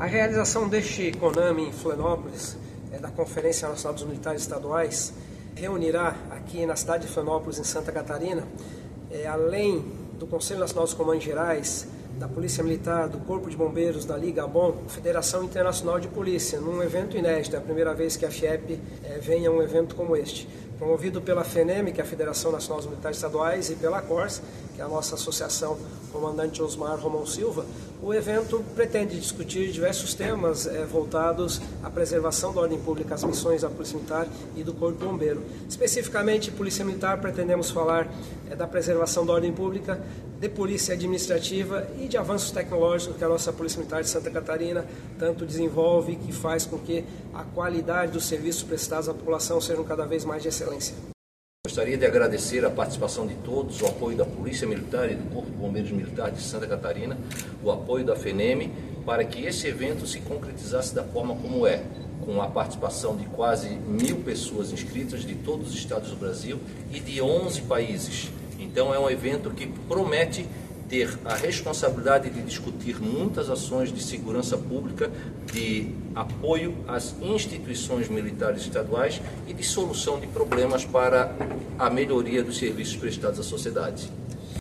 A realização deste CONAMI em Florianópolis, da Conferência Nacional dos Militares Estaduais, reunirá aqui na cidade de Florianópolis, em Santa Catarina, além do Conselho Nacional dos Comandos Gerais, da Polícia Militar, do Corpo de Bombeiros, da Liga Bom, Federação Internacional de Polícia, num evento inédito. É a primeira vez que a FIEP vem a um evento como este. Promovido pela FENEM, que é a Federação Nacional dos Militares Estaduais, e pela CORS, que é a nossa associação, comandante Osmar Romão Silva, o evento pretende discutir diversos temas voltados à preservação da ordem pública, às missões da Polícia Militar e do Corpo Bombeiro. Especificamente, Polícia Militar, pretendemos falar da preservação da ordem pública, de polícia administrativa e de avanços tecnológicos que a nossa Polícia Militar de Santa Catarina tanto desenvolve, que faz com que a qualidade dos serviços prestados à população sejam cada vez mais de excelência. Gostaria de agradecer a participação de todos, o apoio da Polícia Militar e do Corpo de Bombeiros Militar de Santa Catarina, o apoio da FENEM, para que esse evento se concretizasse da forma como é, com a participação de quase 1.000 pessoas inscritas de todos os estados do Brasil e de 11 países. Então é um evento que promete ter a responsabilidade de discutir muitas ações de segurança pública, de apoio às instituições militares estaduais e de solução de problemas para a melhoria dos serviços prestados à sociedade.